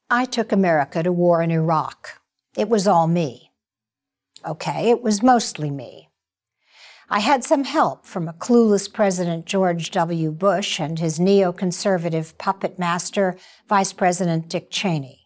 I took America to war in Iraq. It was all me. Okay, it was mostly me. I had some help from a clueless President George W. Bush and his neoconservative puppet master, Vice President Dick Cheney.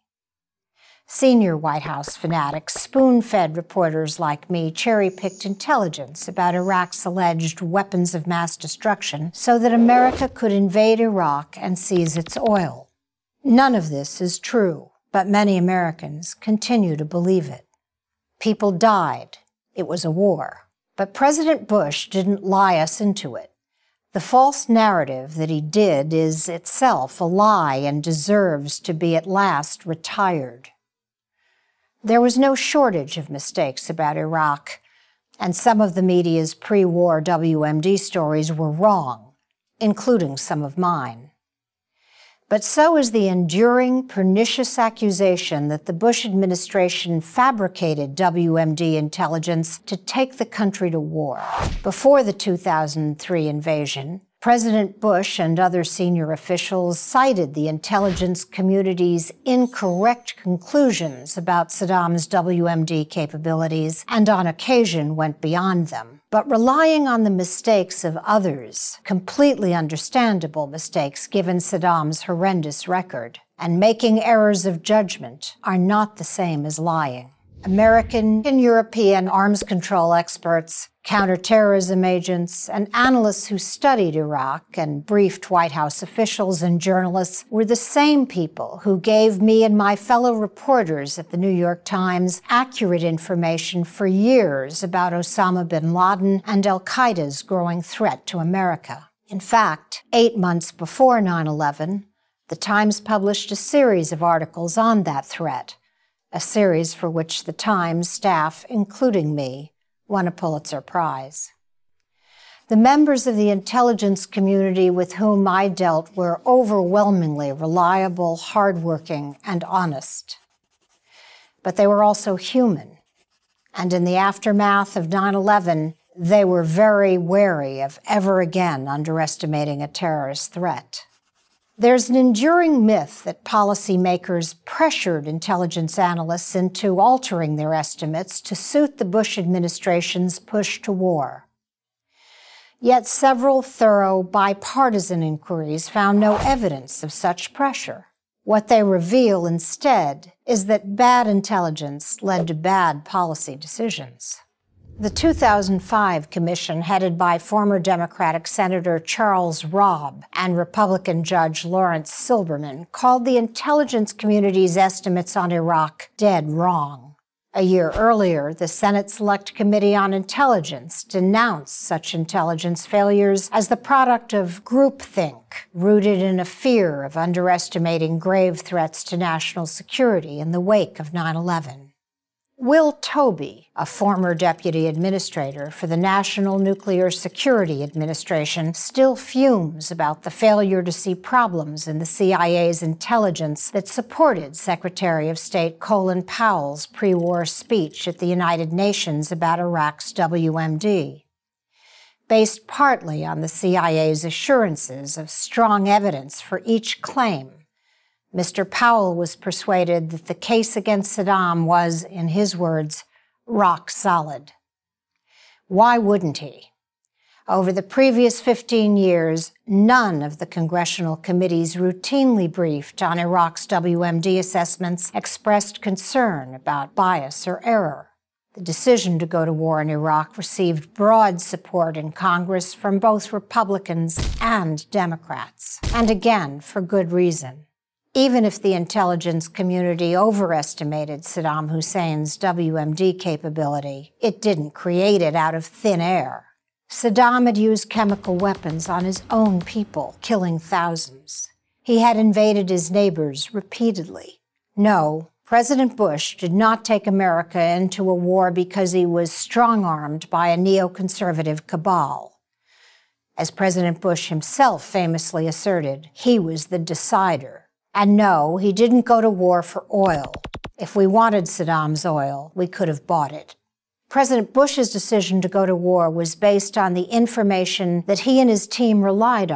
Senior White House fanatics spoon-fed reporters like me cherry-picked intelligence about Iraq's alleged weapons of mass destruction so that America could invade Iraq and seize its oil. None of this is true, but many Americans continue to believe it. People died. It was a war. But President Bush didn't lie us into it. The false narrative that he did is itself a lie and deserves to be at last retired. There was no shortage of mistakes about Iraq, and some of the media's pre-war WMD stories were wrong, including some of mine. But so is the enduring, pernicious accusation that the Bush administration fabricated WMD intelligence to take the country to war. Before the 2003 invasion, President Bush and other senior officials cited the intelligence community's incorrect conclusions about Saddam's WMD capabilities and on occasion went beyond them. But relying on the mistakes of others, completely understandable mistakes given Saddam's horrendous record, and making errors of judgment are not the same as lying. American and European arms control experts, counterterrorism agents, and analysts who studied Iraq and briefed White House officials and journalists were the same people who gave me and my fellow reporters at the New York Times accurate information for years about Osama bin Laden and al-Qaeda's growing threat to America. In fact, 8 months before 9/11, the Times published a series of articles on that threat, a series for which the Times staff, including me, won a Pulitzer Prize. The members of the intelligence community with whom I dealt were overwhelmingly reliable, hardworking, and honest. But they were also human, and in the aftermath of 9/11, they were very wary of ever again underestimating a terrorist threat. There's an enduring myth that policymakers pressured intelligence analysts into altering their estimates to suit the Bush administration's push to war. Yet several thorough bipartisan inquiries found no evidence of such pressure. What they reveal instead is that bad intelligence led to bad policy decisions. The 2005 commission, headed by former Democratic Senator Charles Robb and Republican Judge Lawrence Silberman, called the intelligence community's estimates on Iraq dead wrong. A year earlier, the Senate Select Committee on Intelligence denounced such intelligence failures as the product of groupthink, rooted in a fear of underestimating grave threats to national security in the wake of 9/11. Will Toby, a former deputy administrator for the National Nuclear Security Administration, still fumes about the failure to see problems in the CIA's intelligence that supported Secretary of State Colin Powell's pre-war speech at the United Nations about Iraq's WMD. Based partly on the CIA's assurances of strong evidence for each claim, Mr. Powell was persuaded that the case against Saddam was, in his words, rock solid. Why wouldn't he? Over the previous 15 years, none of the congressional committees routinely briefed on Iraq's WMD assessments expressed concern about bias or error. The decision to go to war in Iraq received broad support in Congress from both Republicans and Democrats, and again, for good reason. Even if the intelligence community overestimated Saddam Hussein's WMD capability, it didn't create it out of thin air. Saddam had used chemical weapons on his own people, killing thousands. He had invaded his neighbors repeatedly. No, President Bush did not take America into a war because he was strong-armed by a neoconservative cabal. As President Bush himself famously asserted, he was the decider. And no, he didn't go to war for oil. If we wanted Saddam's oil, we could have bought it. President Bush's decision to go to war was based on the information that he and his team relied on.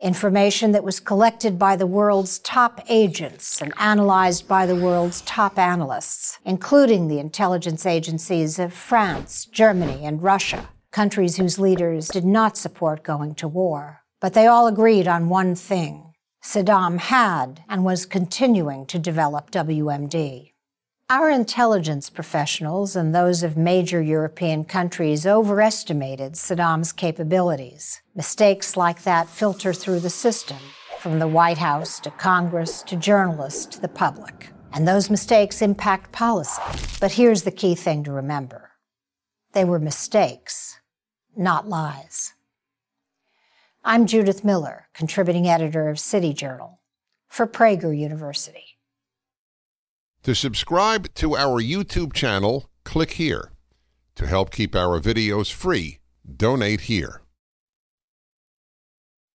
Information that was collected by the world's top agents and analyzed by the world's top analysts, including the intelligence agencies of France, Germany, and Russia, countries whose leaders did not support going to war. But they all agreed on one thing: Saddam had and was continuing to develop WMD. Our intelligence professionals and those of major European countries overestimated Saddam's capabilities. Mistakes like that filter through the system, from the White House to Congress to journalists to the public. And those mistakes impact policy. But here's the key thing to remember: they were mistakes, not lies. I'm Judith Miller, contributing editor of City Journal for Prager University. To subscribe to our YouTube channel, click here. To help keep our videos free, donate here.